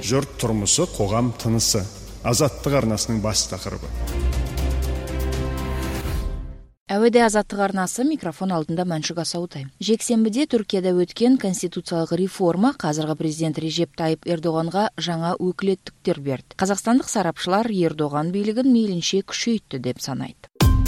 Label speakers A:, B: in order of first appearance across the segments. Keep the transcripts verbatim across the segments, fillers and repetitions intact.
A: Жұрт тұрмысы, қоғам тынысы. Азаттық арнасының бас тақырыбы.
B: Әуеде Азаттық арнасы, микрофон алдында Мәншүк Асаутай. Жексенбіде Түркияда өткен конституциялық реформа қазіргі президент Режеп Тайып Ердоғанға жаңа өкілеттіктер берді. Қазақстандық сарапшылар Ердоған билігін мейлінше күшейтті деп санайды.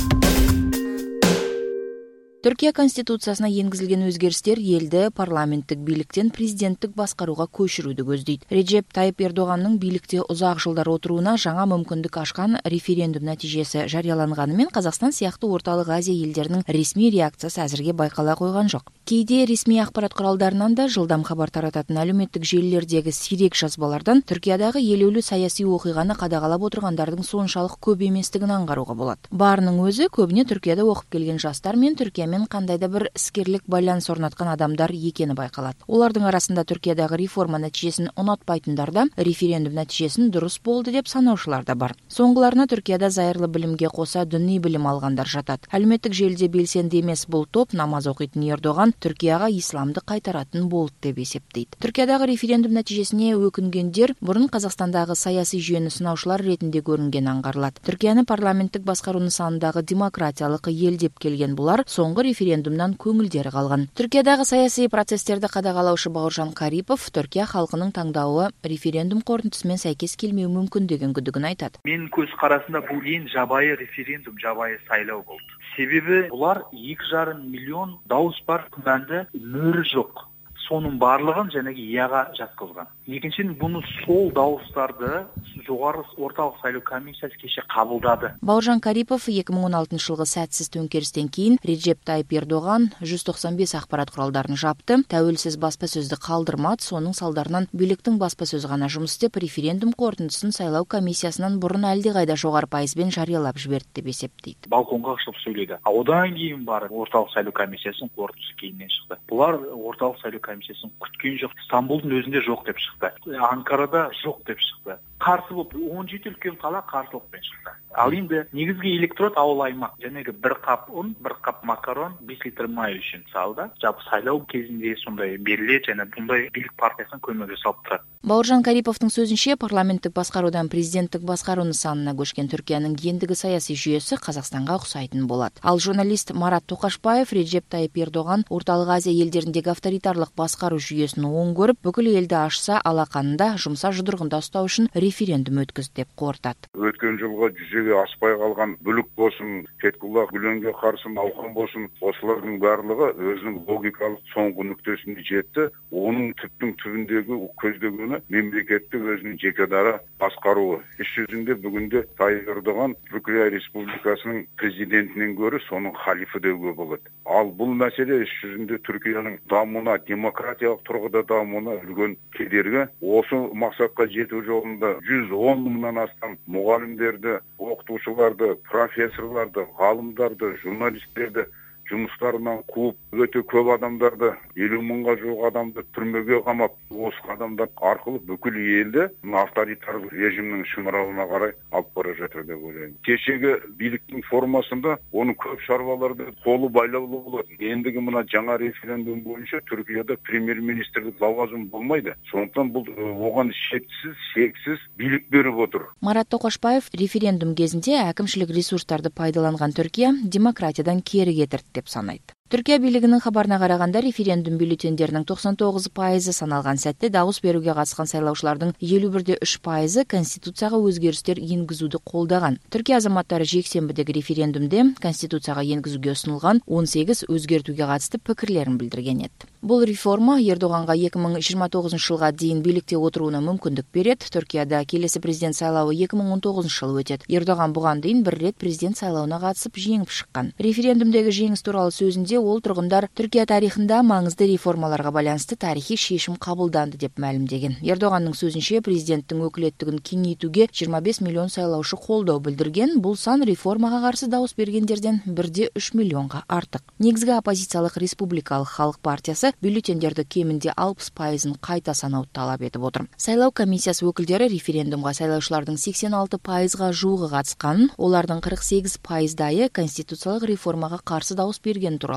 B: Түркия конституциясына енгізілген өзгерістер елді парламенттік биліктен президенттік басқаруға көшіруді көздейді. Режеп Тайып Ердоғанның билікте ұзақ жылдар отыруына жаңа мүмкіндік ашқан референдум нәтижесі жарияланғанымен Қазақстан сияқты орталық Азия елдерінің ресми реакциясы әзірге байқала қойған жоқ. Кейде ресми ақпарат құралдарынан да жылдам хабар тарататын әлеуметтік желілердегі сирек жазбалардан Түркиядағы елеулі саяси оқиғаны қадағалап отырғандардың соншалық көп еместігін аңғаруға болады. Барының өзі көбіне Түркияда оқып келген жастар мен Түркиямен қандайда бір іскерлік байланыс орнатқан адамдар екені байқалады. Олардың арасында Түркиядағы реформа нәтижесін ұнатпайтындар да референдум нәтижесін дұрыс болды деп санаушылар да бар. Соңғыларына Түркияда зайырлы білімге қоса діни білім алғандар жатады. Әлеуметтік желіде белсенді емес бұл топ намаз оқитын Ердоған Түркияға исламды қайтаратын болды деп есептейді. Түркиядағы референдум нәтижесіне өкінгендер бұрын Қазақстандағы саяси жүйені сынаушылар ретінде көрінген аңғарылады. Түркияны парламенттік басқару нысанындағы демократиялық ел деп келген бұлар соңғы референдумнан көңілдері қалған. Түркиядағы саяси процестерді қадағалаушы Бауыржан Карипов Түркия халқының таңдауы референдум қорытындысымен сәйкес келмеуі мүмкін деген күдігін айтады.
C: Мен көз қарасында бұл ең жабайы референдум, жабайы сайлау болды. Себебі бұлар екі жарым миллион дауыс бар, күмәнді мөрі жоқ. Соның барлығын жәнегеияға жатқызған. Екіншіден, бұны сол дауыстарды жоғары орталық сайлау комиссиясы кеше қабылдады.
B: Бауыржан Карипов екі мың он алтыншы жылғы сәтсіз төңкерістен кейін Режеп Тайып Ердоған жүз тоқсан бес ақпарат құралдарын жапты, тәуелсіз баспасөзді қалдырмады, соның салдарынан биліктің баспасөзі ғана жұмыс істеп, референдум қорытындысын сайлау комиссиясынан бұрын әлдеқайда жоғары пайызбен жариялап жіберді деп есептейді.
C: Балконға шығып сөйледі. Одан кейін барып орталық сайлау комиссиясының қорытындысы кейіннен шықты. Бұлар орталық сайлау комиссиясын күткен жоқ. Стамбулдың өзінде жоқ деп шықты. Анкарада жоқ деп шықты. Қарсы болып он жеті үлкен қала қарсылықпен шықты. Ал енді негізгі электорат ауыл аймақ, жәнегі бір қап ұн, бір қап макарон, бес литр май үшін салды. Жалпы сайлау кезінде сондай беріледі, және бұндай билік партиясының көмегі салып тұрады.
B: Бауыржан Кариповтың сөзінше, парламенттік басқарудан президенттік басқару нысанына көшкен Түркияның ендігі саяси жүйесі Қазақстанға ұқсайтын болады. Ал журналист Марат Тоқашбаев Режеп Тайып Ердоған орталық Азия елдеріндегі авторитарлық басқару жүйесін оң көріп, бүкіл елді ашса алақанында жұмса жұдырығында ұстау үшін референдум өткізді деп қорытады.
D: Өткен жылға жүзеге аспай қалған бүлік болсын, Фетхуллах Гүленге қарсы науқан болсын, осылардың барлығы өзінің логикалық соңғы нүктесіне жетті. Оның түптің түбіндегі көздегені мемлекеттік өзінің жеке дара басқаруы. Іс жүзінде бүгінде Тайып Ердоған Түркия Республикасының президентінен гөрі соның халифы деуге болады. Ал бұл мәселе іс жүзінде Түркияның дамуына, демократиялық тұрғыда дамуына үлкен кедергі. Осы мақсатқа жету жолында жүз он мыңнан астам мұғалімдерді, оқытушыларды, профессорларды, ғалымдарды, журналистерді жұмыстарынан қуып, өте көп адамдарды, елу мыңға жуық адамды түрмеге қамап, осы адамдар арқылы бүкіл елді авторитар режимнің шыңырауына қарай алып бара жатыр деп ойлаймын. Кешегі биліктің формасында оны көп шаруаларды қолы байлаулы болады. Ендігі мына жаңа референдум бойынша Түркияда премьер-министрлік лауазымы болмайды. Сондықтан бұл оған шексіз, шексіз билік беріп отыр.
B: Марат Тоқашбаев референдум кезінде әкімшілік ресурстарды пайдаланған Түркия демократиядан кері кетірді деп санайды. Түркия билігінің хабарына қарағанда референдум бюллетендерінің тоқсан тоғыз пайызы саналған сәтте дауыс беруге қатысқан сайлаушылардың елу бір де үш пайызы конституцияға өзгерістер енгізуді қолдаған. Түркия азаматтары жексенбідегі референдумде конституцияға енгізуге ұсынылған он сегіз өзгертуге қатысты пікірлерін білдірген еді. Бұл реформа Ердоғанға екі мың жиырма тоғызыншы жылға дейін билікте отыруына мүмкіндік береді. Түркияда келесі президент сайлауы екі мың он тоғызыншы жылы өтеді. Ердоған бұған дейін бір рет президент сайлауына қатысып жеңіп шыққан. Референдумдегі жеңіс туралы сөзінде ол тұрғындар Түркия тарихында маңызды реформаларға байланысты тарихи шешім қабылданды деп мәлімдеген. Ердоғанның сөзінше президенттің өкілеттігін кеңейтуге жиырма бес миллион сайлаушы қолдау білдірген. Бұл сан реформаға қарсы дауыс бергендерден бір де үш миллионға артық. Негізгі оппозициялық республикалық халық партиясы бюллетендерді кемінде алпыс пайызын қайта санауды талап етіп отыр. Сайлау комиссиясы өкілдері референдумға сайлаушылардың сексен алты пайызға жуығы қатысқанын, олардың қырық сегіз пайыздайы конституциялық реформаға қарсы дауыс берген туралы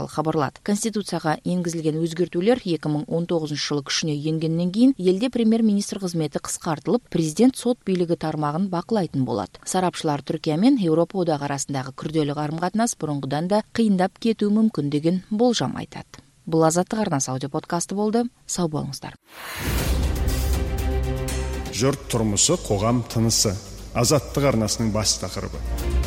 B: туралы хабарлады. Конституцияга энгизилген өзгөртүүлөр эки миң он тогузунчу жылы күчүнө энгенден кийин элде премьер-министр кызмети кыскартылып, президент сот бийлиги тармагын бакылайтын болот. Сарапчылар Түркия менен Европа одагы арасындагы күрдөлүү карым-катнаш мурунгудан да кыйындап кетүү мүмкүн деген болжам айтат. Бул Азаттык арнасы аудио подкасты болду. Сау болуңуздар.
A: Жұрт тұрмысы, қоғам тынысы. Азаттык арнасынын бас тақырыбы.